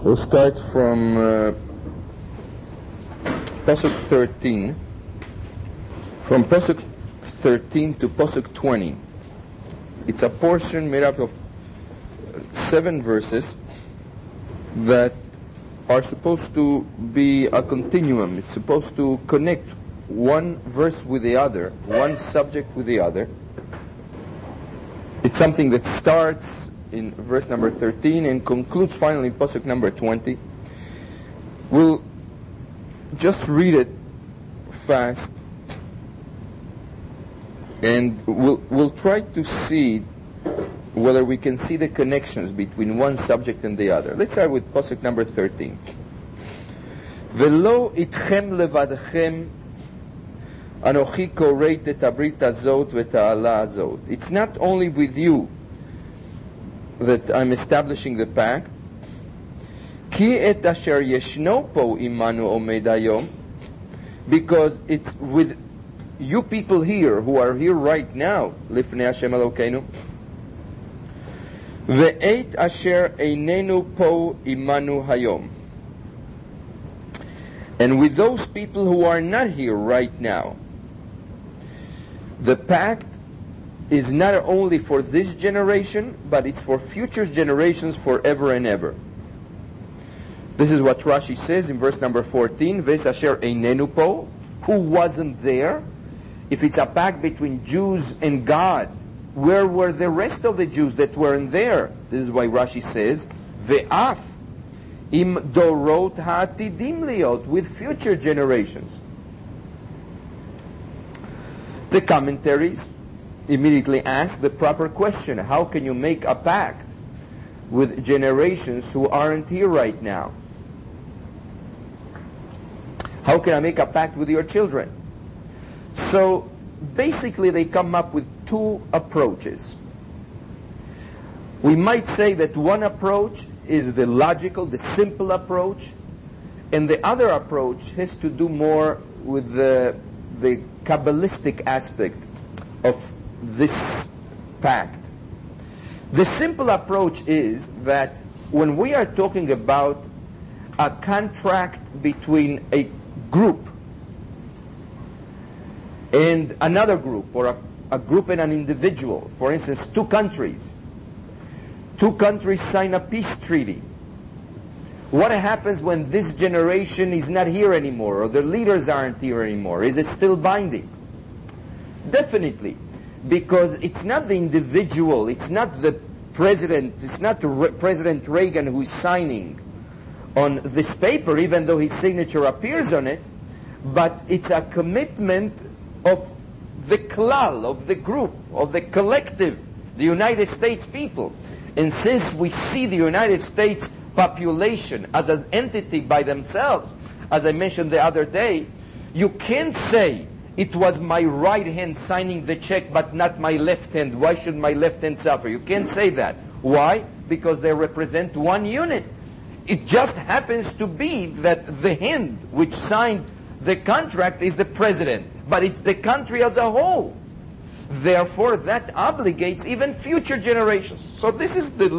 We'll start from Pasuk 13. From Pasuk 13 to Pasuk 20. It's a portion made up of 7 verses that are supposed to be a continuum. It's supposed to connect one verse with the other, one subject with the other. It's something that starts in verse number 13 and concludes finally in Pasuk number 20. We'll just read it fast, and we'll try to see whether we can see the connections between one subject and the other. Let's start with Pasuk number 13. Velo itchem levadchem anochi koreit et habrit hazot v'et ha'ala hazot. It's not only with you that I'm establishing the pact. Ki et asher yeshno po imanu omed hayom, because it's with you people here who are here right now, lifnei Hashem Elokeinu. Ve'et asher einenu po imanu hayom, and with those people who are not here right now. The pact is not only for this generation, but it's for future generations forever and ever. This is what Rashi says in verse number 14, Ves asher einenu po, who wasn't there. If it's a pact between Jews and God, where were the rest of the Jews that weren't there? This is why Rashi says, Ve'af im dorot ha'atidim liot, with future generations. The commentaries immediately ask the proper question: how can you make a pact with generations who aren't here right now? How can I make a pact with your children? So basically they come up with two approaches. We might say that one approach is the logical, the simple approach, and the other approach has to do more with the Kabbalistic aspect of this pact. The simple approach is that when we are talking about a contract between a group and another group, or a group and an individual, for instance, two countries sign a peace treaty. What happens when this generation is not here anymore, or the leaders aren't here anymore? Is it still binding? Definitely. Because it's not the individual, it's not the president, it's not President Reagan who's signing on this paper, even though his signature appears on it, but it's a commitment of the klal, of the group, of the collective, the United States people. And since we see the United States population as an entity by themselves, as I mentioned the other day, you can't say, it was my right hand signing the check, but not my left hand. Why should my left hand suffer? You can't say that. Why? Because they represent one unit. It just happens to be that the hand which signed the contract is the president, but it's the country as a whole. Therefore, that obligates even future generations. So this is the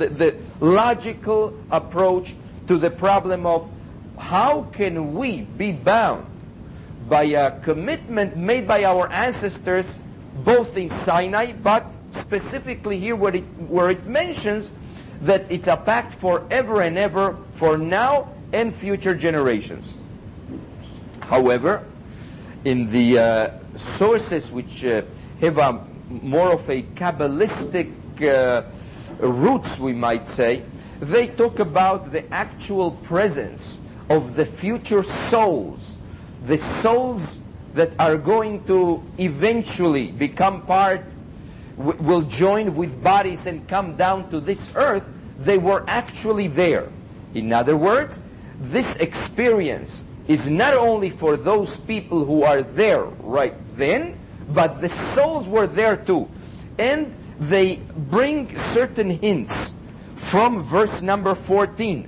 logical approach to the problem of how can we be bound by a commitment made by our ancestors, both in Sinai, but specifically here where it mentions that it's a pact forever and ever, for now and future generations. However, in the sources which have a more of a Kabbalistic roots, we might say, they talk about the actual presence of the future souls, the souls that are going to eventually become part, will join with bodies and come down to this earth. They were actually there. In other words, this experience is not only for those people who are there right then, but the souls were there too. And they bring certain hints from verse number 14.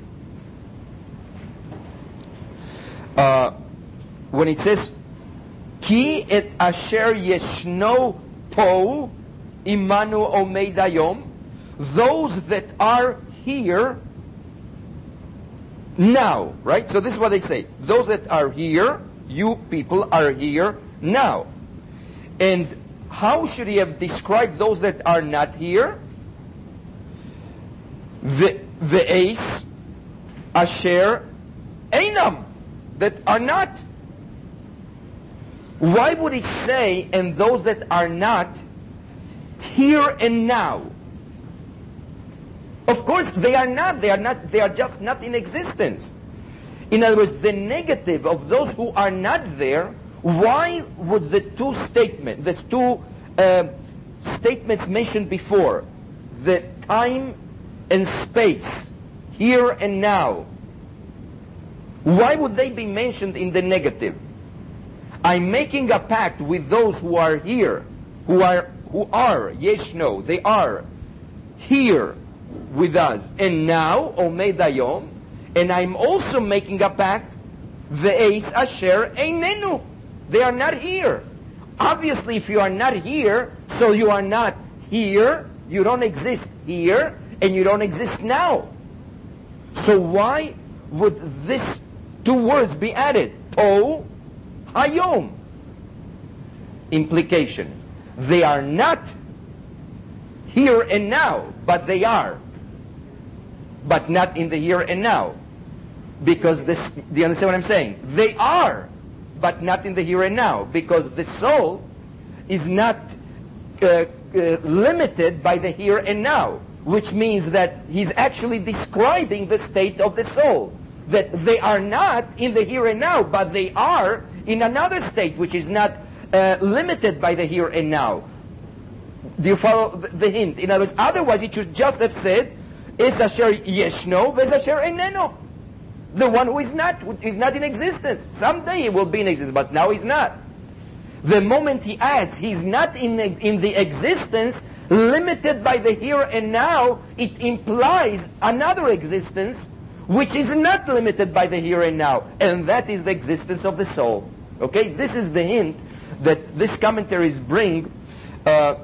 When it says, Ki et asher yeshno po imanu omed hayom, those that are here now, right? So this is what they say. Those that are here, you people are here now. And how should he have described those that are not here? Ve'es asher einam, that are not. Why would he say, and those that are not, here and now? Of course, they are not. They are just not in existence. In other words, the negative of those who are not there, why would the two statements mentioned before, the time and space, here and now, why would they be mentioned in the negative? I'm making a pact with those who are here, who are yeshno, they are here with us. And now, Omed Hayom, and I'm also making a pact, Ve'es asher einenu. They are not here. Obviously, if you are not here, so you are not here, you don't exist here, and you don't exist now. So why would these two words be added? To hayom. Implication. They are not here and now, but they are. But not in the here and now. Because this, do you understand what I'm saying? They are, but not in the here and now. Because the soul is not limited by the here and now. Which means that he's actually describing the state of the soul. That they are not in the here and now, but they are in another state which is not limited by the here and now. Do you follow the hint? In other words, otherwise it should just have said, Es asher yeshno, ves asher eineno. The one who is not in existence. Someday he will be in existence, but now he's not. The moment he adds, he's not in the existence, limited by the here and now, it implies another existence which is not limited by the here and now. And that is the existence of the soul. Okay? This is the hint that these commentaries bring. The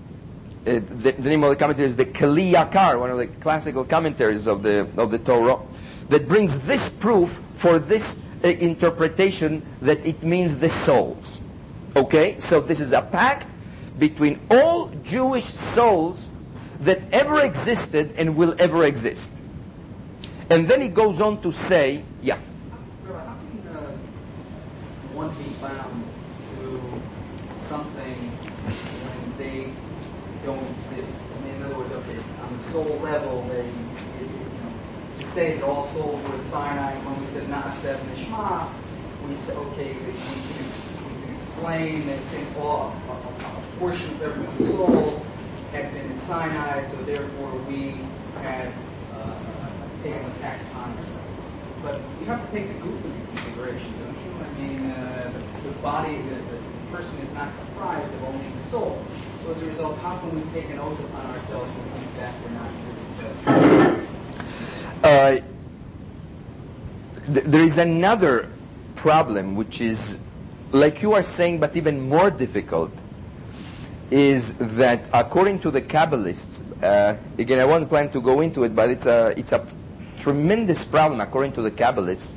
name of the commentary is the Keli Yakar, one of the classical commentaries of the Torah, that brings this proof for this interpretation that it means the souls. Okay? So this is a pact between all Jewish souls that ever existed and will ever exist. And then he goes on to say, yeah. How can one be bound to something when they don't exist? I mean, in other words, okay, on the soul level, to say that all souls were at Sinai, when we said Na'aseh Nishma, we said, okay, we can explain that since a portion of everyone's soul had been in Sinai, so therefore we had taken the pact upon ourselves. But you have to take the group into consideration, don't you? I mean, the body, the person is not comprised of only the soul. So as a result, how can we take an oath upon ourselves when we think that we're not really there is another problem, which is, like you are saying, but even more difficult, is that according to the Kabbalists, again, I won't plan to go into it, but it's a tremendous problem according to the Kabbalists,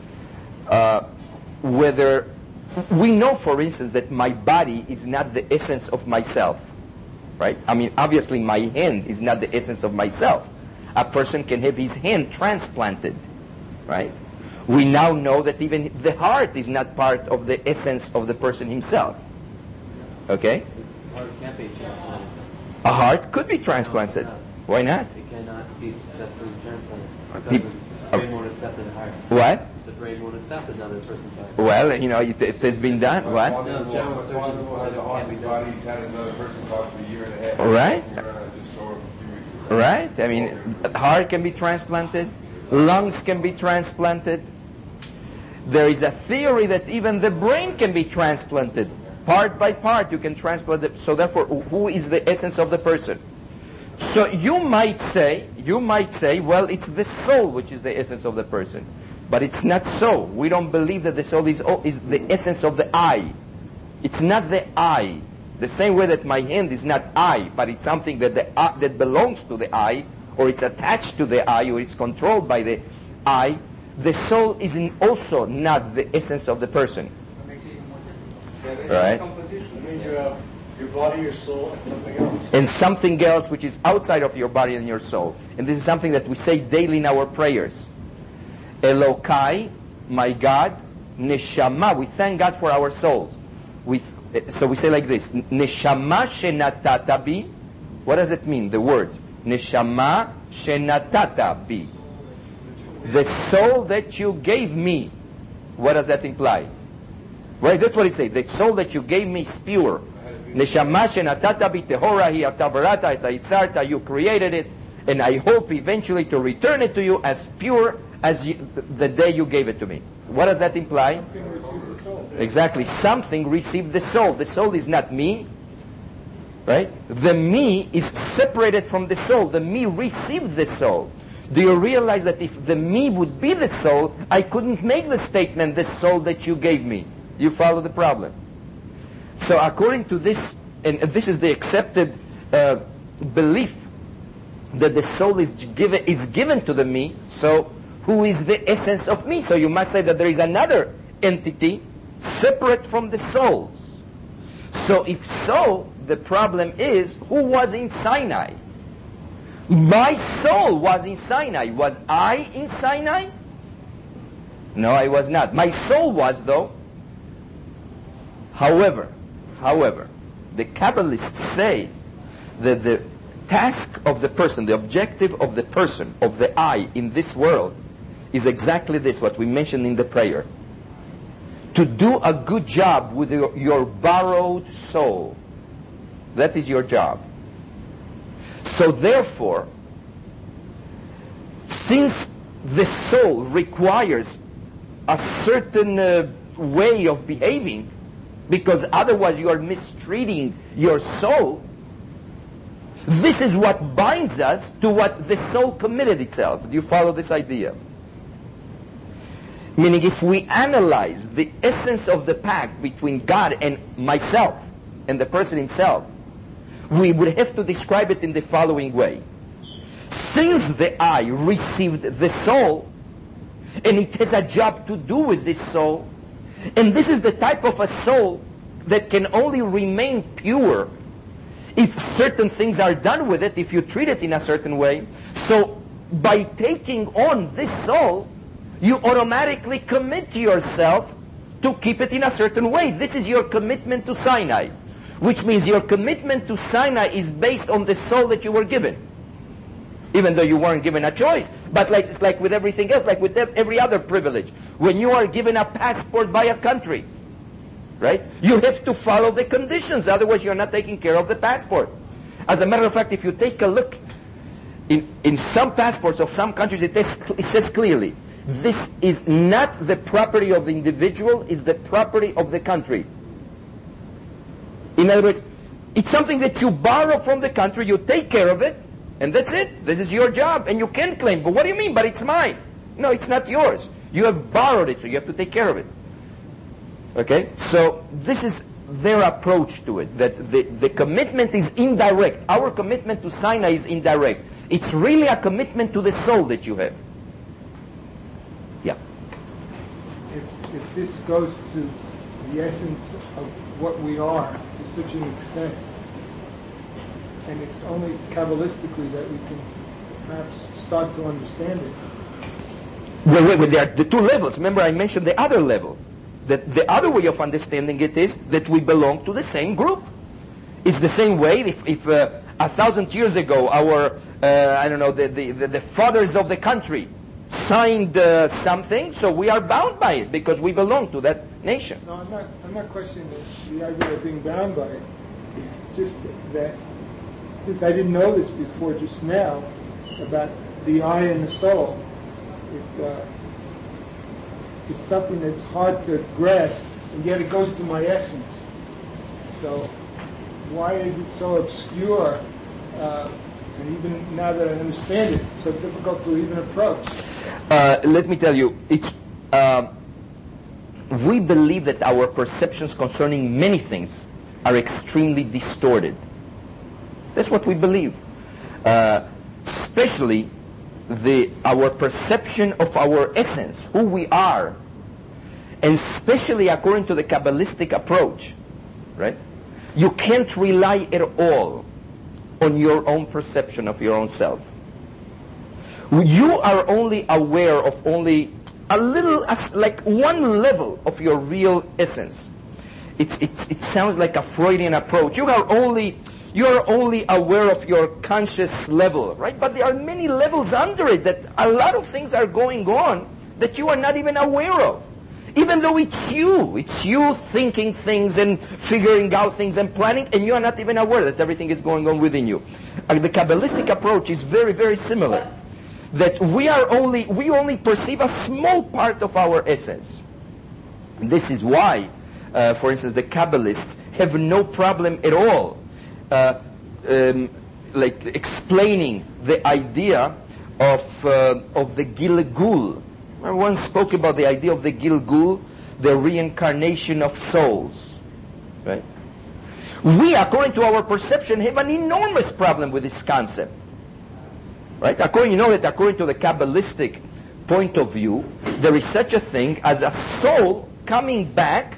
whether we know, for instance, that my body is not the essence of myself, right? I mean, obviously my hand is not the essence of myself. A person can have his hand transplanted, right? We now know that even the heart is not part of the essence of the person himself. Okay? A heart can't be transplanted. A heart could be transplanted. Why not? It cannot be successfully transplanted. Because the brain won't accept the heart. What? The brain won't accept another person's heart. Well, it has been done. What? No, general surgeon said it can't be done. He's had another person's heart for a year and a half. Right. Just saw it a few weeks ago. Right? I mean, heart can be transplanted. Lungs can be transplanted. There is a theory that even the brain can be transplanted. Part by part, you can transplant it. So therefore, who is the essence of the person? So you might say, well, it's the soul which is the essence of the person. But it's not so. We don't believe that the soul is the essence of the I. It's not the I. The same way that my hand is not I, but it's something that that belongs to the I, or it's attached to the I, or it's controlled by the I. the soul is also not the essence of the person. That makes it even more difficult. Right. Composition means you have your body, your soul, and something else. And something else which is outside of your body and your soul. And this is something that we say daily in our prayers. Elokai, my God, Neshama. We thank God for our souls. So we say like this, Neshama shenatata bi. What does it mean, the words? Neshama shenatata bi. The soul that you gave me. What does that imply? Right, that's what it says. The soul that you gave me is pure. Neshama shenatata bi tehora hi atavarata et haitzarta. You created it, and I hope eventually to return it to you as pure as the day you gave it to me. What does that imply? Something received the soul. Exactly. Something received the soul. The soul is not me. Right? The me is separated from the soul. The me received the soul. Do you realize that if the me would be the soul, I couldn't make the statement, the soul that you gave me? Do you follow the problem? So according to this, and this is the accepted belief, that the soul is given to the me, so who is the essence of me? So you must say that there is another entity separate from the souls. So if so, the problem is, who was in Sinai? My soul was in Sinai. Was I in Sinai? No, I was not. My soul was, though. However, the Kabbalists say that the task of the person, the objective of the person, of the I in this world, is exactly this, what we mentioned in the prayer. To do a good job with your borrowed soul. That is your job. So therefore, since the soul requires a certain way of behaving, because otherwise you are mistreating your soul, this is what binds us to what the soul committed itself. Do you follow this idea? Meaning, if we analyze the essence of the pact between God and myself and the person himself, we would have to describe it in the following way. Since the I received the soul, and it has a job to do with this soul, and this is the type of a soul that can only remain pure if certain things are done with it, if you treat it in a certain way. So by taking on this soul, you automatically commit to yourself to keep it in a certain way. This is your commitment to Sinai, which means your commitment to Sinai is based on the soul that you were given, even though you weren't given a choice. But it's like with everything else, like with every other privilege. When you are given a passport by a country, right, you have to follow the conditions, otherwise you're not taking care of the passport. As a matter of fact, if you take a look in some passports of some countries, it says clearly, this is not the property of the individual, it's the property of the country. In other words, it's something that you borrow from the country, you take care of it, and that's it. This is your job, and you can claim, but what do you mean, but it's mine? No, it's not yours. You have borrowed it, so you have to take care of it. Okay? So this is their approach to it, that the commitment is indirect. Our commitment to Sinai is indirect. It's really a commitment to the soul that you have. Yeah. If this goes to the essence of what we are to such an extent, and it's only Kabbalistically that we can perhaps start to understand it. Wait, there are the two levels. Remember, I mentioned the other level. That the other way of understanding it is that we belong to the same group. It's the same way if 1,000 years ago our, the fathers of the country signed something, so we are bound by it because we belong to that nation. No, I'm not questioning the idea of being bound by it. It's just that since I didn't know this before just now about the I and the soul, it's something that's hard to grasp, and yet it goes to my essence. So why is it so obscure, and even now that I understand it, so difficult to even approach? Let me tell you, we believe that our perceptions concerning many things are extremely distorted. That's what we believe. Especially our perception of our essence, who we are, and especially according to the Kabbalistic approach, right? You can't rely at all on your own perception of your own self. You are only aware of only a little, like one level of your real essence. It sounds like a Freudian approach. You are only aware of your conscious level, right? But there are many levels under it that a lot of things are going on that you are not even aware of. Even though it's you thinking things and figuring out things and planning, and you are not even aware that everything is going on within you. The Kabbalistic approach is very, very similar. That we only perceive a small part of our essence. This is why, for instance, the Kabbalists have no problem at all like explaining the idea of the Gilgul. I once spoke about the idea of the Gilgul, the reincarnation of souls. Right? We, according to our perception, have an enormous problem with this concept. Right? According to the Kabbalistic point of view, there is such a thing as a soul coming back,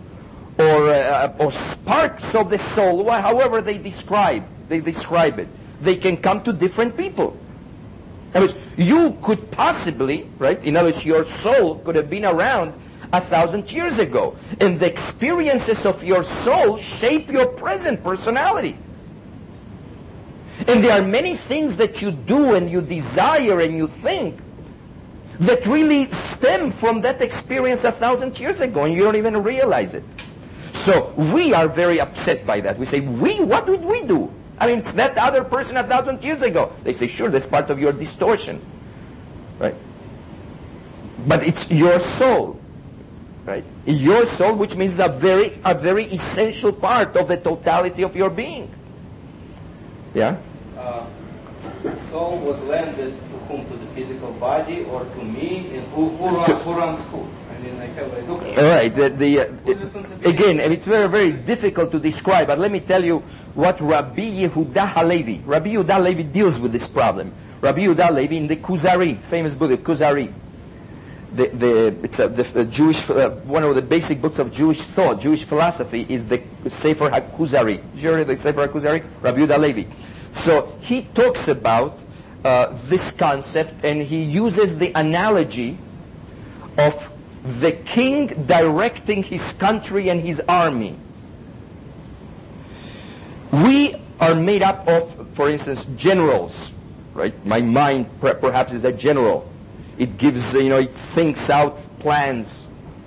or sparks of the soul, however they describe it. They can come to different people. In other words, you could possibly, right? In other words, your soul could have been around 1,000 years ago, and the experiences of your soul shape your present personality. And there are many things that you do and you desire and you think that really stem from that experience 1,000 years ago, and you don't even realize it. So we are very upset by that. We say, what did we do? I mean, it's that other person 1,000 years ago. They say, sure, that's part of your distortion. Right? But it's your soul. Right? Your soul, which means a very essential part of the totality of your being. Yeah? Soul was landed to whom? To the physical body or to me? And who runs who? I mean, like, how do I look at it? All right. Again, it's very, very difficult to describe, but let me tell you what Rabbi Yehuda Halevi. Rabbi Yehuda Halevi deals with this problem. Rabbi Yehuda Halevi in the Kuzari, famous book, the Kuzari. The Jewish, one of the basic books of Jewish thought, Jewish philosophy, is the Sefer HaKuzari. Did you hear the Sefer HaKuzari? Rabbi Yehuda Halevi. So he talks about this concept, and he uses the analogy of the king directing his country and his army. We are made up of, for instance, generals, right? My mind perhaps is a general. It gives, it thinks out plans.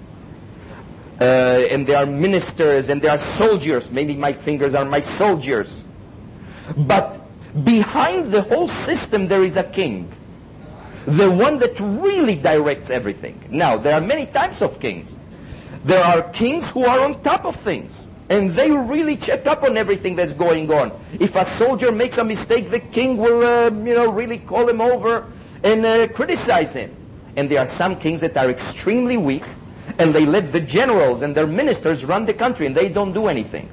And there are ministers and there are soldiers. Maybe my fingers are my soldiers. But behind the whole system there is a king. The one that really directs everything. Now, there are many types of kings. There are kings who are on top of things. And they really check up on everything that's going on. If a soldier makes a mistake, the king will, really call him over and criticize him. And there are some kings that are extremely weak, and they let the generals and their ministers run the country, and they don't do anything.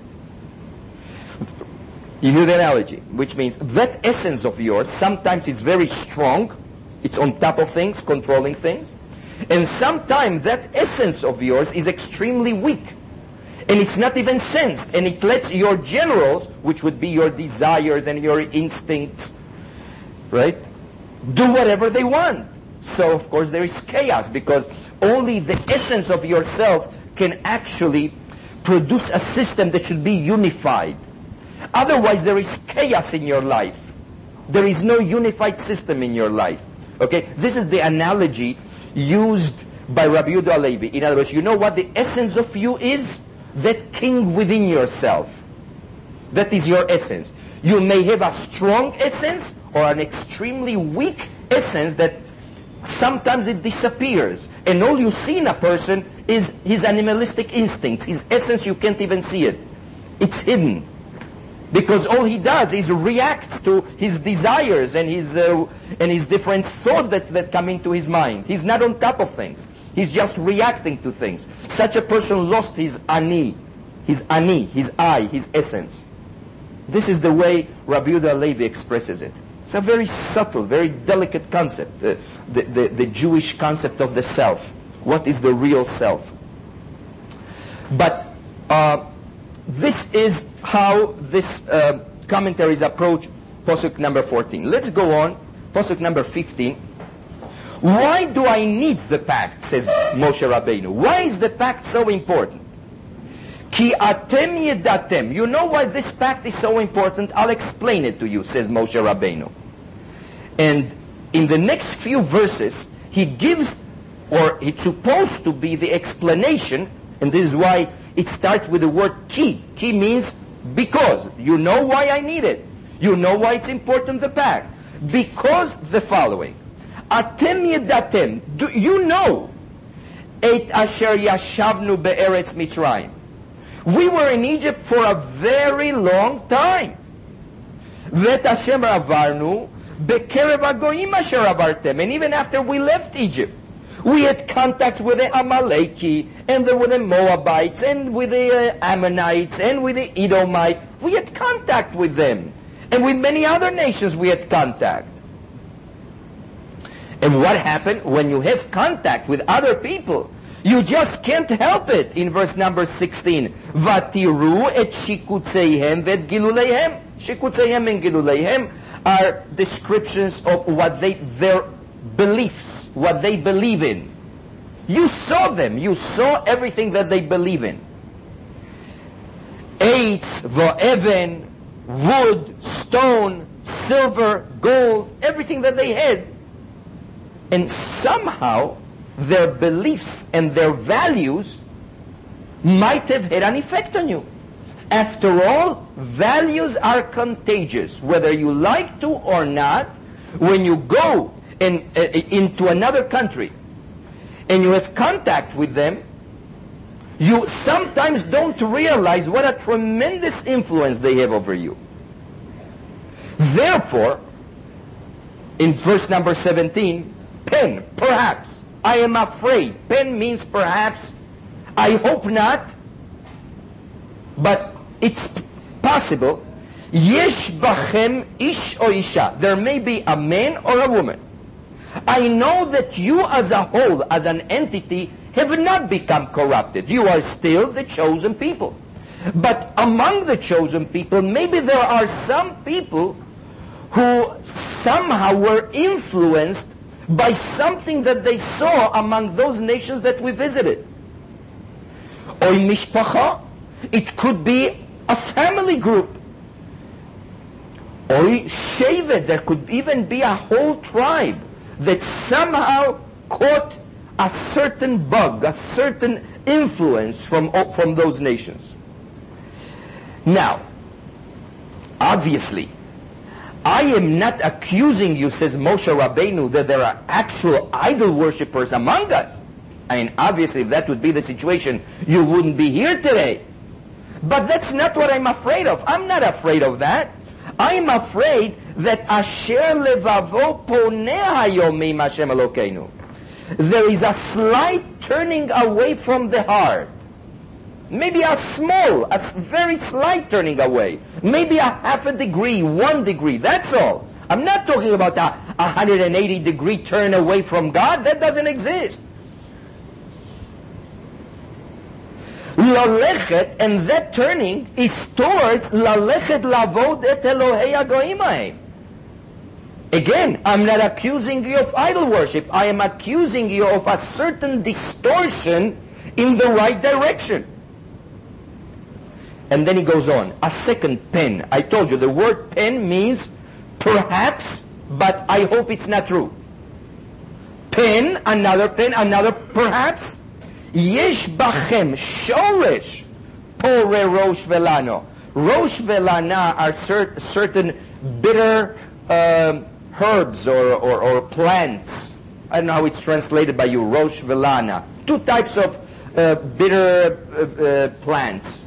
You hear the analogy, which means that essence of yours sometimes is very strong. It's on top of things, controlling things. And sometimes that essence of yours is extremely weak. And it's not even sensed. And it lets your generals, which would be your desires and your instincts, right, do whatever they want. So, of course, there is chaos, because only the essence of yourself can actually produce a system that should be unified. Otherwise, there is chaos in your life. There is no unified system in your life. Okay? This is the analogy used by Rabbi Yehuda Halevi. In other words, you know what the essence of you is? That king within yourself. That is your essence. You may have a strong essence or an extremely weak essence that sometimes it disappears. And all you see in a person is his animalistic instincts. His essence, you can't even see it. It's hidden. Because all he does is reacts to his desires and his different thoughts that come into his mind. He's not on top of things. He's just reacting to things. Such a person lost his ani, his I, his essence. This is the way Rabbi Yehuda Halevi expresses it. It's a very subtle, very delicate concept, the Jewish concept of the self. What is the real self? But this is how this commentaries approach Pasuk number 14. Let's go on, Pasuk number 15. Why do I need the pact, says Moshe Rabbeinu? Why is the pact so important? Ki atem yedatem. You know why this pact is so important? I'll explain it to you, says Moshe Rabbeinu. And in the next few verses, he gives, or it's supposed to be the explanation, and this is why it starts with the word ki. Ki means because. You know why I need it. You know why it's important, the pact. Because the following. Atem yedatem. Do you know? Et asher yashavnu be'eretz Mitzrayim. We were in Egypt for a very long time. Vet Hashem avarnu bekerev hagoyim asher avartem. And even after we left Egypt, we had contact with the Amaleki, and with the Moabites, and with the Ammonites, and with the Edomites. We had contact with them. And with many other nations we had contact. And what happened when you have contact with other people? You just can't help it. In verse number 16, Vatiru et shikutzeihem vet giluleihem. Shikutzeihem and giluleihem are descriptions of their beliefs, what they believe in. You saw them. You saw everything that they believe in. Eitz, va'even, wood, stone, silver, gold, everything that they had. And somehow their beliefs and their values might have had an effect on you. After all, values are contagious. Whether you like to or not, when you go into another country and you have contact with them, you sometimes don't realize what a tremendous influence they have over you. Therefore, in verse number 17, pen, perhaps. I am afraid. Pen means perhaps. I hope not. But it's possible. Yesh bachem ish or isha. There may be a man or a woman. I know that you as a whole, as an entity, have not become corrupted. You are still the chosen people. But among the chosen people, maybe there are some people who somehow were influenced by something that they saw among those nations that we visited. Oy mishpacha, it could be a family group. Oy shevet, there could even be a whole tribe that somehow caught a certain bug, a certain influence from those nations. Now, obviously, I am not accusing you, says Moshe Rabbeinu, that there are actual idol worshippers among us. I mean, obviously, if that would be the situation, you wouldn't be here today. But that's not what I'm afraid of. I'm not afraid of that. I'm afraid that Asher levavo poneh hayom im Hashem Elokeinu. There is a slight turning away from the heart. Maybe a very slight turning away. Maybe a half a degree, 1 degree, that's all. I'm not talking about a 180-degree turn away from God. That doesn't exist. Lalechet, and that turning is towards lalechet lavod et Elohei hagoyim haim. Again, I'm not accusing you of idol worship. I am accusing you of a certain distortion in the right direction. And then he goes on, a second pen. I told you, the word pen means perhaps, but I hope it's not true. Pen, another perhaps. Yesh bachem shoresh pore rosh velano. Rosh velana are certain bitter herbs or plants. I don't know how it's translated by you, rosh velana. 2 types of bitter plants.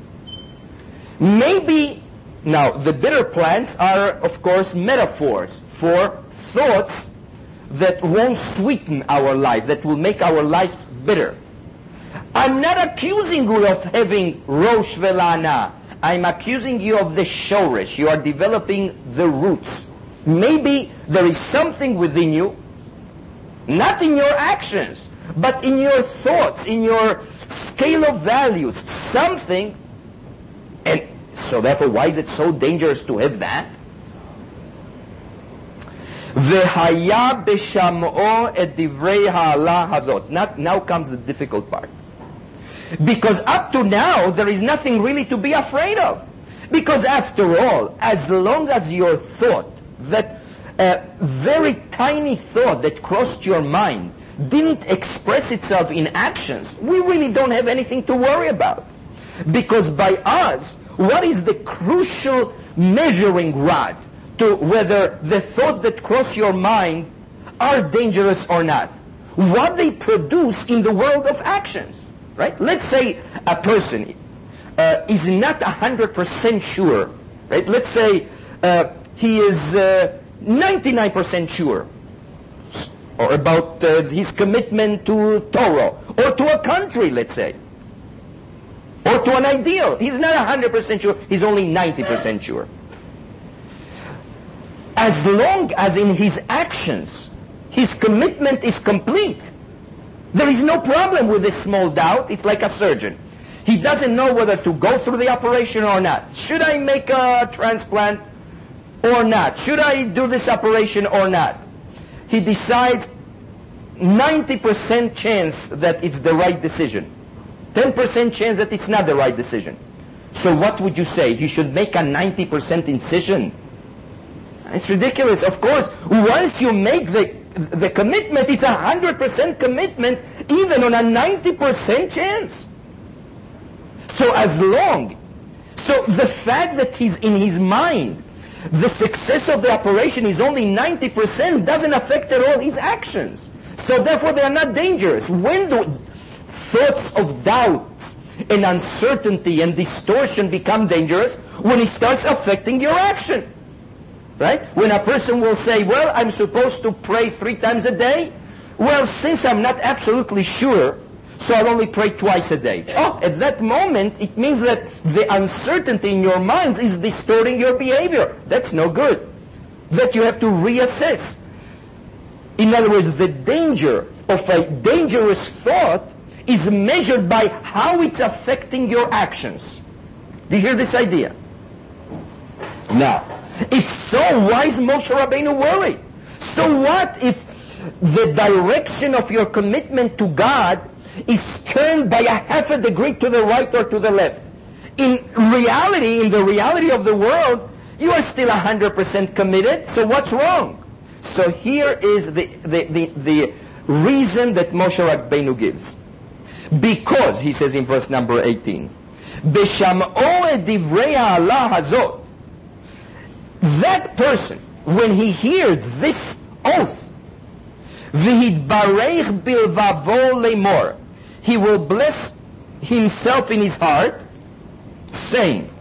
Maybe, now the bitter plants are of course metaphors for thoughts that won't sweeten our life, that will make our lives bitter. I'm not accusing you of having rosh velana. I'm accusing you of the shoresh. You are developing the roots. maybe there is something within you, not in your actions, but in your thoughts, in your scale of values, something. And so therefore, why is it so dangerous to have that? V'haya b'sham'o et divrei ha'ala hazot. Now comes the difficult part. Because up to now, there is nothing really to be afraid of. Because after all, as long as your thought, that very tiny thought that crossed your mind, didn't express itself in actions, we really don't have anything to worry about. Because by us, what is the crucial measuring rod to whether the thoughts that cross your mind are dangerous or not? What they produce in the world of actions, right? Let's say a person is not 100% sure, right? Let's say he is 99% sure, or about his commitment to Torah, or to a country, let's say, or to an ideal. He's not 100% sure, he's only 90% sure. As long as in his actions, his commitment is complete, there is no problem with this small doubt. It's like a surgeon. He doesn't know whether to go through the operation or not. Should I make a transplant or not? Should I do this operation or not? He decides 90% chance that it's the right decision. 10% chance that it's not the right decision. So what would you say? He should make a 90% incision? It's ridiculous. Of course, once you make the commitment, it's 100% commitment, even on a 90% chance. So the fact that he's in his mind, the success of the operation is only 90% doesn't affect at all his actions. So therefore they are not dangerous. When do thoughts of doubt and uncertainty and distortion become dangerous? When it starts affecting your action. Right? When a person will say, well, I'm supposed to pray 3 times a day. Well, since I'm not absolutely sure, so I'll only pray twice a day. Oh, at that moment, it means that the uncertainty in your minds is distorting your behavior. That's no good. That you have to reassess. In other words, the danger of a dangerous thought is measured by how it's affecting your actions. Do you hear this idea? Now, if so, why is Moshe Rabbeinu worried? So what if the direction of your commitment to God is turned by a half a degree to the right or to the left? In the reality of the world, you are still 100% committed, so what's wrong? So here is the reason that Moshe Rabbeinu gives. Because, he says in verse number 18, B'sham'o et divrei ha'ala hazot, that person, when he hears this oath, v'hidbarech bilvavo lemor, he will bless himself in his heart, saying,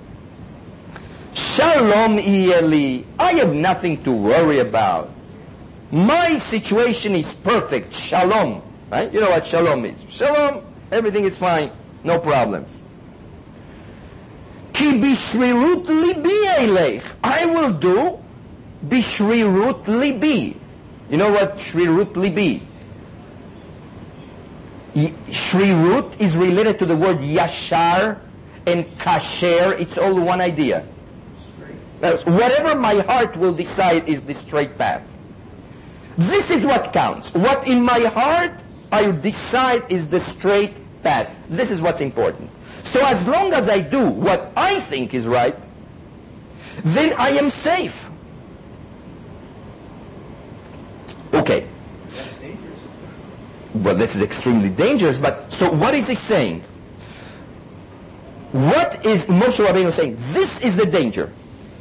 Shalom Yeli, I have nothing to worry about. My situation is perfect. Shalom. Right? You know what shalom is. Shalom, everything is fine. No problems. Ki bishrirut libi eilech. I will do bishrirut libi. You know what shrirut libi? Shrirut is related to the word yashar and kasher. It's all one idea. Whatever my heart will decide is the straight path. This is what counts. What in my heart I decide is the straight path. This is what's important. So as long as I do what I think is right, then I am safe. Okay. Well, this is extremely dangerous, but so what is he saying? What is Moshe Rabbeinu saying? This is the danger.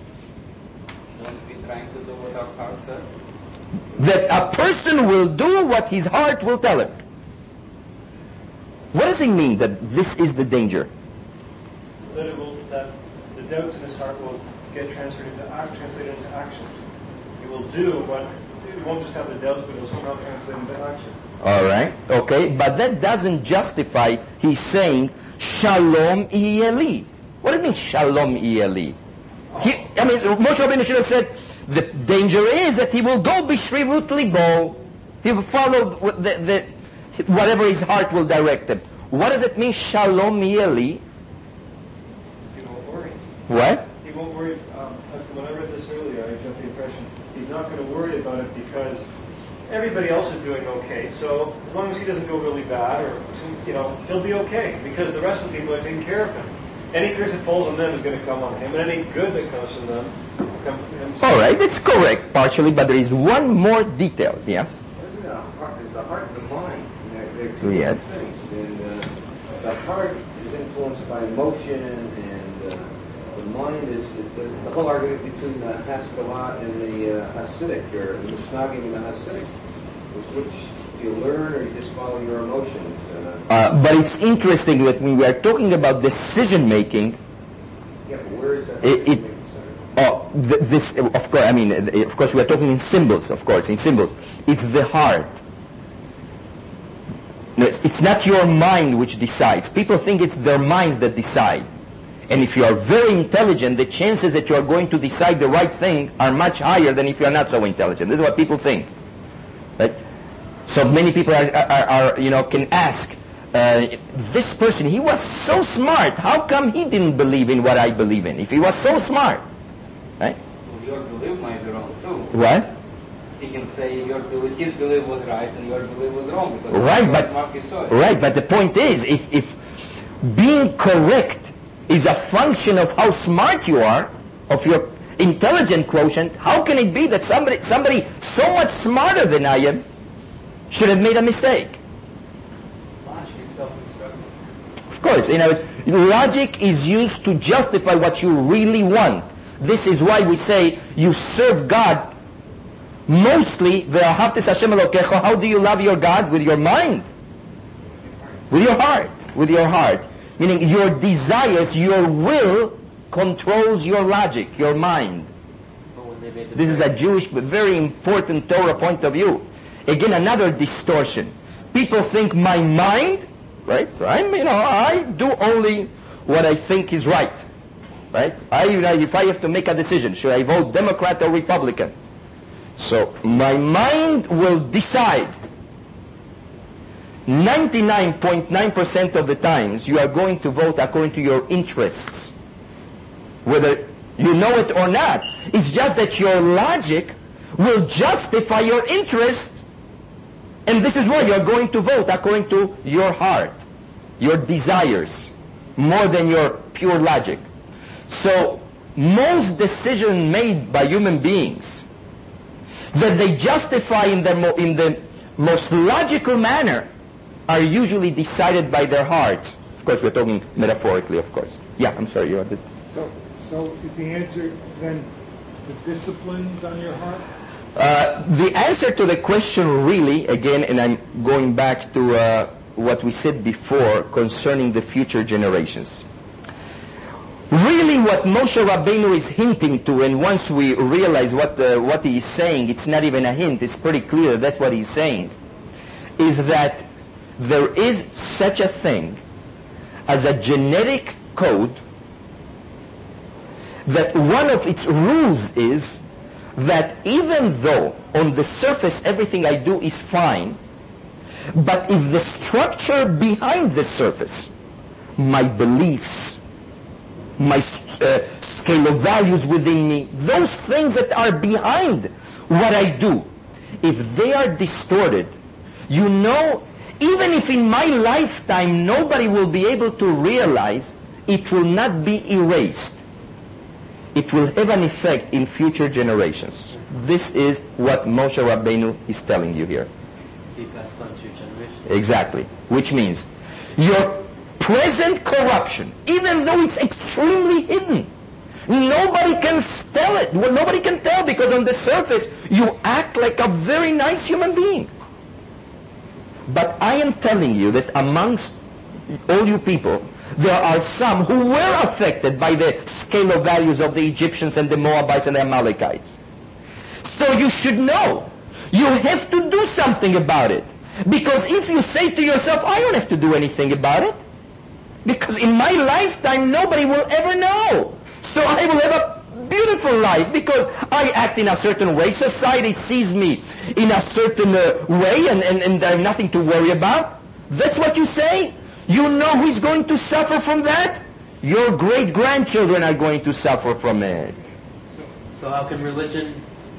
That a person will do what his heart will tell him. What does it mean that this is the danger? That the doubts in his heart will get translated into actions. He will do what, he won't just have the doubts, but he'll somehow translate into action. All right, okay, but that doesn't justify he's saying, Shalom Yeli. What do you mean, Shalom Yeli? Moshe Rabbeinu should have said, The danger is that he will go b'shrirut libo. He will follow whatever his heart will direct him. What does it mean, shalom yeli? He won't worry. What? He won't worry. When I read this earlier, I got the impression he's not going to worry about it because everybody else is doing okay. So as long as he doesn't go really bad, or he'll be okay because the rest of the people are taking care of him. Any curse that falls on them is going to come on him, and any good that comes from them will come from him. All right, that's correct partially, but there is one more detail. Yes. There's the heart and the mind. They're two Yes. different things. And the heart is influenced by emotion, and the mind is the whole argument between the Haskalah and the Hasidic, or the Mishnagim and the Hasidic. Which do you learn, or you just follow your emotions? But it's interesting that when we are talking about decision making, Yeah, but where is that? this of course. I mean, of course, we are talking in symbols. Of course, in symbols, it's the heart. No, it's not your mind which decides. People think it's their minds that decide. And if you are very intelligent, the chances that you are going to decide the right thing are much higher than if you are not so intelligent. This is what people think. Right? So many people are can ask, this person, he was so smart. How come he didn't believe in what I believe in? If he was so smart, right? Well, your belief might be wrong too. What? He can say his belief was right and your belief was wrong because Right, he was but so smart he saw it. right, but the point is, if being correct is a function of how smart you are, of your intelligent quotient, how can it be that somebody so much smarter than I am should have made a mistake? Logic is self-destructive. Of course, logic is used to justify what you really want. This is why we say you serve God mostly. Ve'ahavtes Hashem Elokecha. How do you love your God? With your mind, with your heart, with your heart. Meaning your desires, your will controls your logic, your mind. This is a Jewish but very important Torah point of view. Again, another distortion. People think my mind, right? I do only what I think is right, right? If I have to make a decision, should I vote Democrat or Republican? So my mind will decide. 99.9% of the times you are going to vote according to your interests, whether you know it or not. It's just that your logic will justify your interests, and this is why you're going to vote according to your heart, your desires, more than your pure logic. So most decisions made by human beings that they justify in the most logical manner are usually decided by their hearts. Of course, we're talking metaphorically, of course. Yeah, I'm sorry, you wanted. So is the answer then the disciplines on your heart? The answer to the question really, again, and I'm going back to what we said before concerning the future generations. Really what Moshe Rabbeinu is hinting to, and once we realize what he is saying, it's not even a hint, it's pretty clear that's what he's saying, is that there is such a thing as a genetic code that one of its rules is that even though on the surface everything I do is fine, but if the structure behind the surface, my beliefs, my scale of values within me, those things that are behind what I do, if they are distorted, even if in my lifetime nobody will be able to realize, it will not be erased. It will have an effect in future generations. This is what Moshe Rabbeinu is telling you here. Be passed on to your generation. Exactly. Which means your present corruption, even though it's extremely hidden, nobody can tell it. Well, nobody can tell because on the surface you act like a very nice human being. But I am telling you that amongst all you people, there are some who were affected by the scale of values of the Egyptians and the Moabites and the Amalekites. So you should know, you have to do something about it. Because if you say to yourself, I don't have to do anything about it, because in my lifetime nobody will ever know. So I will have a beautiful life because I act in a certain way. Society sees me in a certain way and I have nothing to worry about. That's what you say? You know who's going to suffer from that? Your great-grandchildren are going to suffer from it. So how can religion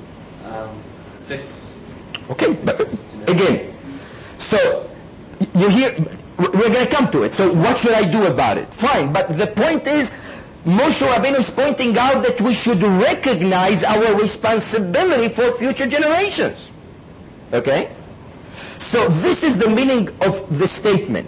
fix? Okay, but again, so you hear, we're going to come to it. So what should I do about it? Fine, but the point is, Moshe Rabbeinu is pointing out that we should recognize our responsibility for future generations. Okay? So this is the meaning of the statement.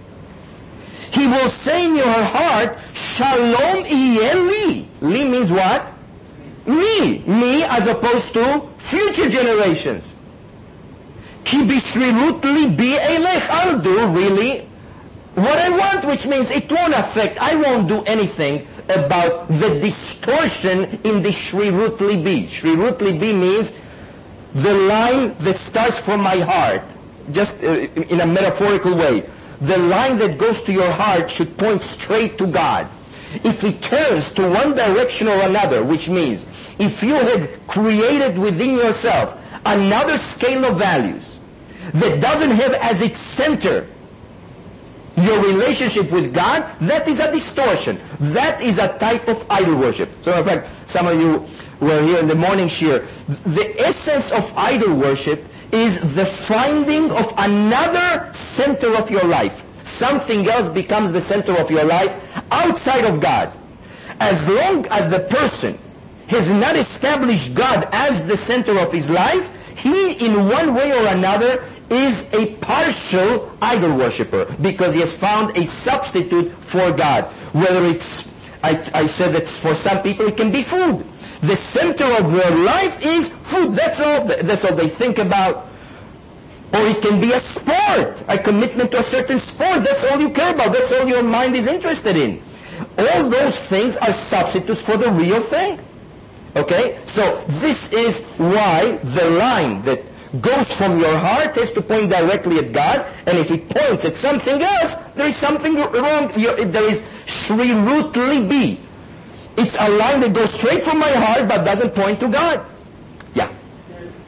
He will say in your heart, Shalom iye li. Li means what? Me. Me as opposed to future generations. Ki bishrirut libi elech. I'll do really what I want, which means it won't affect, I won't do anything about the distortion in the shrirut libi. Shrirut libi means the line that starts from my heart, just in a metaphorical way. The line that goes to your heart should point straight to God. If it turns to one direction or another, which means if you have created within yourself another scale of values that doesn't have as its center your relationship with God, that is a distortion. That is a type of idol worship. So in fact, some of you were here in the morning shir. The essence of idol worship is the finding of another center of your life. Something else becomes the center of your life outside of God. As long as the person has not established God as the center of his life, he in one way or another is a partial idol worshiper because he has found a substitute for God. Whether it's, I said that for some people it can be food. The center of their life is food. That's all they think about. Or it can be a sport, a commitment to a certain sport. That's all you care about. That's all your mind is interested in. All those things are substitutes for the real thing. Okay? So this is why the line that goes from your heart has to point directly at God, and if it points at something else, there is something wrong. There is shrirut libi. It's a line that goes straight from my heart but doesn't point to God. Yeah. There's,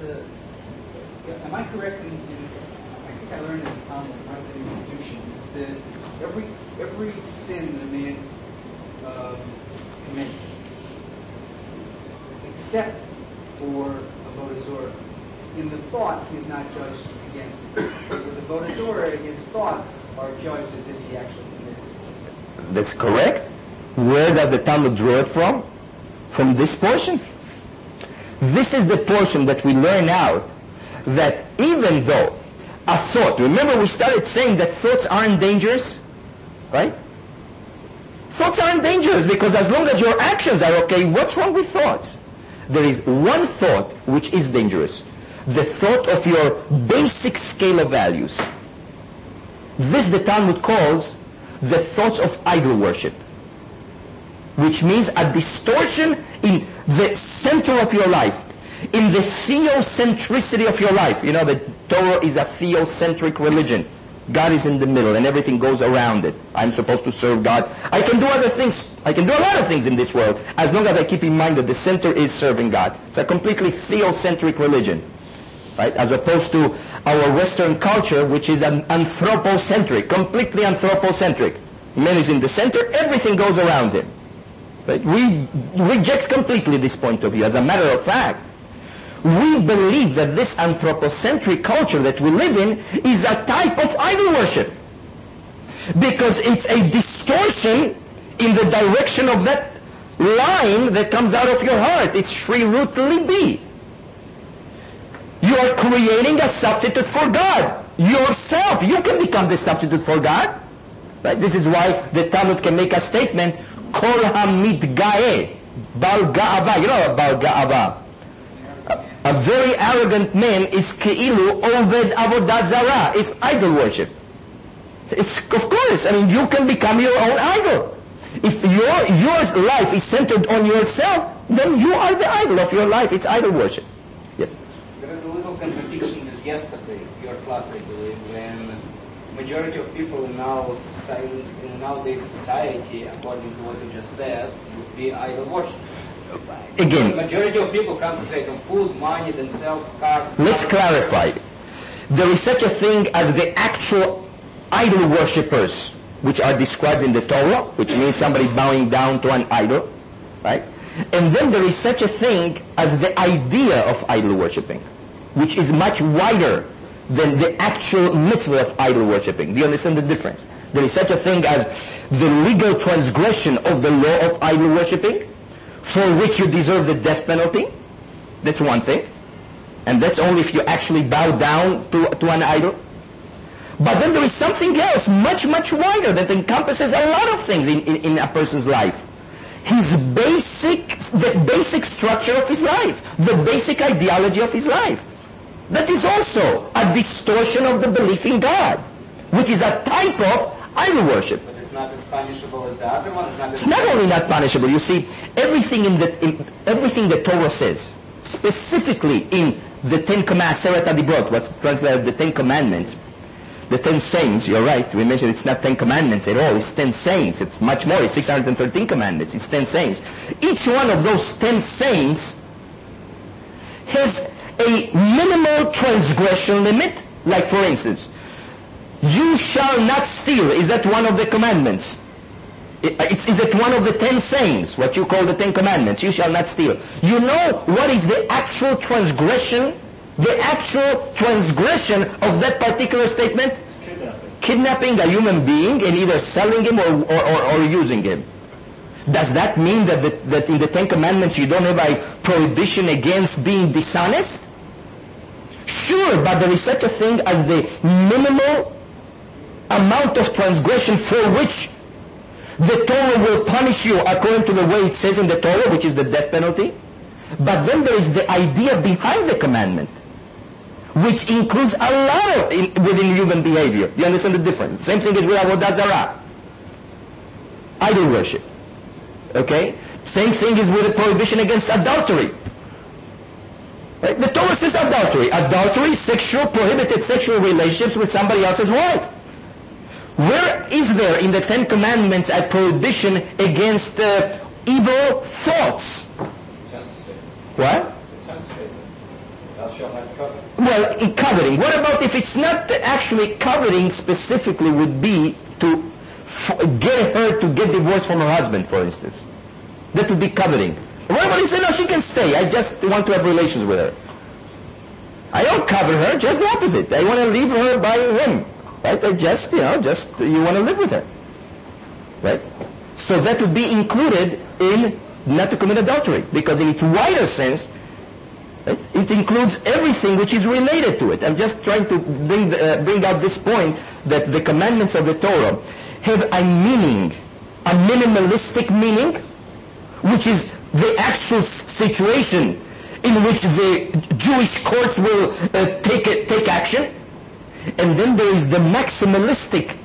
am I correct in this? I think I learned in the Talmud, right, in Kedushin, that every sin that a man commits, except for avodah zarah, in the thought, he is not judged against it. With the avodah zarah, his thoughts are judged as if he actually committed it. That's correct. Where does the Talmud draw it from? From this portion. This is the portion that we learn out that even though a thought, remember we started saying that thoughts aren't dangerous, right? Thoughts aren't dangerous because as long as your actions are okay, what's wrong with thoughts? There is one thought which is dangerous. The thought of your basic scale of values. This the Talmud calls the thoughts of idol worship, which means a distortion in the center of your life, in the theocentricity of your life. You know, the Torah is a theocentric religion. God is in the middle and everything goes around it. I'm supposed to serve God. I can do other things. I can do a lot of things in this world as long as I keep in mind that the center is serving God. It's a completely theocentric religion, right? As opposed to our Western culture, which is an anthropocentric, completely anthropocentric. Man is in the center, everything goes around him. Right? We reject completely this point of view. As a matter of fact, we believe that this anthropocentric culture that we live in is a type of idol worship because it's a distortion in the direction of that line that comes out of your heart. It's shrirut libi. You are creating a substitute for God. Yourself, you can become the substitute for God. Right? This is why the Talmud can make a statement, Kol ha-mitgaeh, bal ga'ava. You know what bal ga'ava? A very arrogant man is ke'ilu oved avodah zarah. It's idol worship. It's, of course, I mean, you can become your own idol. If your life is centered on yourself, then you are the idol of your life. It's idol worship. Yes? There is a little contradiction with yesterday, your class, I believe, when majority of people in nowadays society, according to what you just said, would be idol worship. The again, majority of people concentrate on food, money, themselves, cars. let's clarify. There is such a thing as the actual idol worshippers, which are described in the Torah, which means somebody bowing down to an idol, right? And then there is such a thing as the idea of idol worshipping, which is much wider than the actual mitzvah of idol worshipping. Do you understand the difference? There is such a thing as the legal transgression of the law of idol worshipping, for which you deserve the death penalty. That's one thing. And that's only if you actually bow down to an idol. But then there is something else much, much wider that encompasses a lot of things in a person's life. The basic structure of his life, the basic ideology of his life. That is also a distortion of the belief in God, which is a type of idol worship. But it's not as punishable as the other one. It's not only not punishable. You see, everything the Torah says, specifically in the Ten Commandments, Seret HaDibrot, what's translated the Ten Commandments, the 10 sayings. You're right. We mentioned it's not 10 commandments at all. It's 10 sayings. It's much more. It's 613 commandments. It's 10 sayings. Each one of those 10 sayings has a minimal transgression limit. Like, for instance, you shall not steal. Is that one of the commandments? Is it one of the 10 sayings, what you call the 10 commandments? You shall not steal. You know what is the actual transgression? The actual transgression of that particular statement? It's kidnapping. Kidnapping a human being and either selling him or using him. Does that mean that in the Ten Commandments you don't have a prohibition against being dishonest? Sure, but there is such a thing as the minimal amount of transgression for which the Torah will punish you according to the way it says in the Torah, which is the death penalty. But then there is the idea behind the commandment, which includes a lot within human behavior. Do you understand the difference? The same thing is with Avodah Zarah, idol worship. Okay? Same thing is with the prohibition against adultery. Right? The Torah says adultery. Adultery is prohibited sexual relationships with somebody else's wife. Where is there in the Ten Commandments a prohibition against evil thoughts? What? Thou shalt not covet. Well, in coveting. What about if it's not actually coveting specifically would be to get her to get divorced from her husband, for instance? That would be coveting. What about he said, no, she can stay. I just want to have relations with her. I don't covet her, just the opposite. I want to leave her by him. Right? I just you want to live with her. Right? So that would be included in not to commit adultery, because in its wider sense, right, it includes everything which is related to it. I'm just trying to bring out this point that the commandments of the Torah have a meaning, a minimalistic meaning, which is the actual situation in which the Jewish courts will take action. And then there is the maximalistic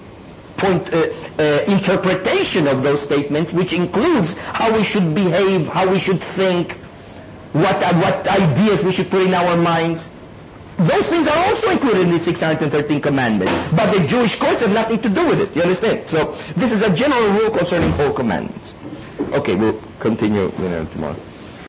interpretation of those statements, which includes how we should behave, how we should think, what ideas we should put in our minds. Those things are also included in the 613 commandments, but the Jewish courts have nothing to do with it. You understand? So this is a general rule concerning all commandments. Okay, we'll continue tomorrow.